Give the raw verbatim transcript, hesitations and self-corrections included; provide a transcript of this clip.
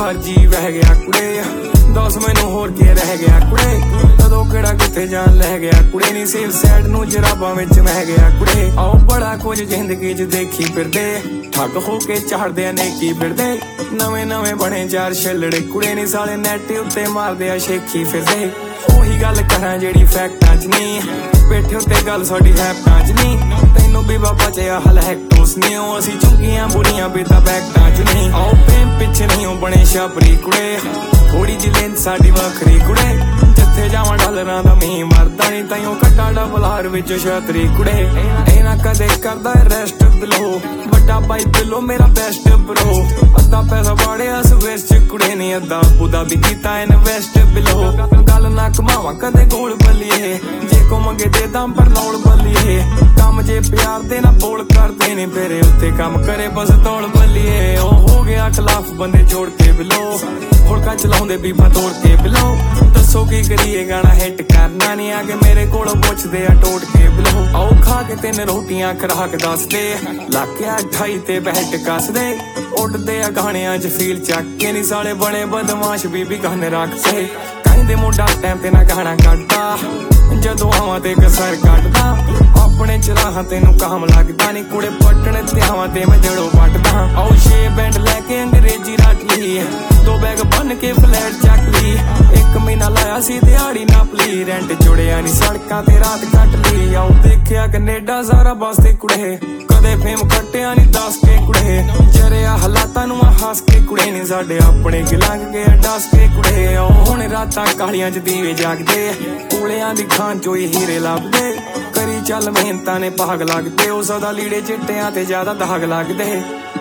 ਬਾਹਰ ਜੀ ਵਹਿ ਗਿਆ ਕੁੜੇ ਦਸ ਮੈਨੂੰ ਹੋਰ ਕੀ ਰਹਿ ਗਿਆ ਕੁੜੇ ਕਦੋਂ ਕਿਹੜਾ ਕਿੱਥੇ ਜਾਣ ਲੈ ਗਿਆ ਕੁੜੇ ਨੀ ਸੇਫ ਸਾਈਡ ਨੂੰ ਜਰਾਬਾਂ ਵਿੱਚ ਮਹਿ ਗਿਆ ਕੁੜੇ ਆਓ ਬੜਾ ਕੁਝ ਜ਼ਿੰਦਗੀ 'ਚ ਦੇਖੀ ਫਿਰਦੇ ਠੱਗ ਹੋ ਕੇ ਝਾੜਦੇ ਨੇ ਕੀ ਫਿਰਦੇ ਨਵੇਂ ਨਵੇਂ ਬਣੇ ਚਾਰ ਛੱਲੜੇ ਕੁੜੇ ਨੀ ਸਾਲੇ ਨੈਟ ਉੱਤੇ ਮਾਰਦੇ ਆ ਸ਼ੇਖੀ ਫਿਰਦੇ ਉਹੀ ਗੱਲ ਕਰਾਂ ਜਿਹੜੀ ਫੈਕਟਾਂ 'ਚ ਨਹੀਂ ਪੇਠੇ ਉੱਤੇ ਗੱਲ ਸਾਡੀ ਹੈਪਾਂ 'ਚ ਨਹੀਂ ਤੈਨੂੰ ਵੀ ਬਾਬਾ ਚਾਹਿਆ ਹਲ ਹੈਕਟੋਸ ਨਹੀਂ ਉਹ ਅਸੀਂ ਚੁੰਗੀਆਂ ਬੁਰੀਆਂ ਬੇਤਾ ਬੈਕਟਾਂ 'ਚ ਨਹੀਂ ਆਓ ਪ੍ਰੇਮ ਪਿੱਛੇ ਨਹੀਂ ਉਹ ਬਣੇ ਛਾਪਰੀ ਕੁੜੇ ਥੋੜੀ ਜਿਹੀ ਲੈਂਥ ਸਾਡੀ ਵੱਖਰੀ ਕੁੜੇ ਜਿੱਥੇ ਜਾਵਾਂ ਡਾਲਰਾਂ ਦਾ ਮੀਂਹ ਮਰਦਾ ਨਹੀਂ ਤਾਈਓ ਕੱਟਾ ਡਬਲਹਾਰ ਵਿੱਚ ਛਤਰੀ ਕੁੜੇ ਇਹ ਨਾ ਕਦੇ ਕਰਦਾ ਰੈਸਟ ਬਿਲੋ ਵੱਡਾ ਬਾਈ ਬਿਲੋ ਮੇਰਾ ਬੈਸਟ ਬਰੋ ਅੱਧਾ ਪੈਸਾ ਵਾੜਿਆ ਸਵੇਸ 'ਚ ਕੁੜੇ ਨਹੀਂ ਅੱਧਾ ਉਹਦਾ ਵੀ ਕੀਤਾ ਇਨਵੈਸਟ ਬਿਲੋ ਗੱਲ ਨਾ ਕਮਾਵਾਂ ਕਦੇ ਗੋਲ ਬੱਲੀਏ ਜੇ ਕੋ ਮੰਗੇ ਦੇ ਦਮ ਪਰ ਲੋੜ ਬੱਲੀਏ ਕੰਮ ਜੇ ਪਿਆਰ ਦੇ ਨਾ ਬੋਲ ਕਰਦੇ ਨੇ ਫੇਰੇ ਉੱਤੇ ਕੰਮ ਕਰੇ ਬਸ ਤੋੜ ਬੱਲੀਏ ਉਹ ਹੋ ਗਿਆ ਖਿਲਾਫ ਬੰਦੇ ਜੋੜ ਕੇ ਬਿਲੋ ਹੋੜਕਾ ਚਲਾਉਂਦੇ ਬੀਬਾ ਤੋੜ ਕੇ ਬਿਲੋ ਦੱਸੋ ਕੀ ਕਰੀਏ ਗਾਣਾ ਹਿੱਟ ਕਰਨਾ ਨਹੀਂ ਆ ਕੇ ਮੇਰੇ ਕੋਲੋਂ ਪੁੱਛਦੇ ਆ ਟੋਟ ਕੇ ਬਿਲੋ ਆਓ ਖਾ ਕੇ ਤਿੰਨ ਰੋਟੀਆਂ ਖਰਾਕ ਦੱਸਦੇ ਲਾਕਿਆ ਅਠਾਈ ਤੇ ਬੈਠ ਕੱਸਦੇ ਉੱਡਦੇ ਆ ਗਾਣਿਆਂ 'ਚ ਫੀਲ ਚੱਕ ਕੇ ਨੀ ਸਾਲੇ ਬਣੇ ਬਦਮਾਸ਼ ਬੀਬੀ ਗਾਣੇ ਰੱਖਦੇ ਕਹਿੰਦੇ ਮੁੰਡਾ ਟਾਈਮ ਤੇ ਨਾ ਗਾਣਾ ਕੱਢਦਾ ਜਦੋਂ ਆਵਾਂ ਤੇ ਕਸਰ ਕੱਢਦਾ ਆਪਣੇ ਚਰਾਹਾਂ ਤੈਨੂੰ ਕਾਮ ਲੱਗਦਾ ਨੀ ਕੁੜੇ ਪੱਟਣ ਤੇ ਆਵਾਂ ਤੇ ਮੈਂ ਜੜੋਂ ਵੱਟਦਾ ਆਓ ਛੇ ਬੈਂਡ ਲੈ ਕੇ ਅੰਗਰੇਜ਼ੀ ਰੱਟ ਲਈ ਦੋ ਬੈਗ ਬੰਨ ਕੇ ਫਲੈਟ ਚੱਕ ਲਈ ਇੱਕ ਮਹੀਨਾ ਲਾਇਆ ਸੀ ਦਿਹਾੜੀ ਨਾਪਲੀ ਰੈਂਟ ਜੁੜਿਆ ਨੀ ਸੜਕਾਂ ਤੇ ਰਾਤ ਕੱਟ ਲਈ ਆਓ ਦੇਖਿਆ ਕੈਨੇਡਾ ਸਾਰਾ ਬਸ ਤੇ ਕੁੜੇ ਕਦੇ ਫੇਮ ਕੱਟਿਆ ਨੀ ਦੱਸ ਕੇ ਕੁੜੇ ਜਰਿਆ ਹਾਲਾਤਾਂ ਨੂੰ ਆ ਹੱਸ ਕੇ ਕੁੜੇ ਨੀ ਸਾਡੇ ਆਪਣੇ ਗਿਲੰਗ ਕੇ ਡਸ ਕੇ ਕੁੜੇ ਆਓ ਹੁਣ ਰਾਤਾਂ ਕਾਲੀਆਂ 'ਚ ਦੀਵੇ ਜਾਗਦੇ ਕੋਲਿਆਂ ਦੀ ਖਾਨ ਚੋਂ ਹੀ ਹੀਰੇ ਲੱਭਦੇ ਕਰੀ ਚੱਲ ਮਿਹਨਤਾਂ ਨੇ ਭਾਗ ਲੱਗਦੇ ਉਹ ਸਦਾ ਲੀੜੇ ਚਿੱਟਿਆਂ ਤੇ ਜ਼ਿਆਦਾ ਦਾਗ ਲੱਗਦੇ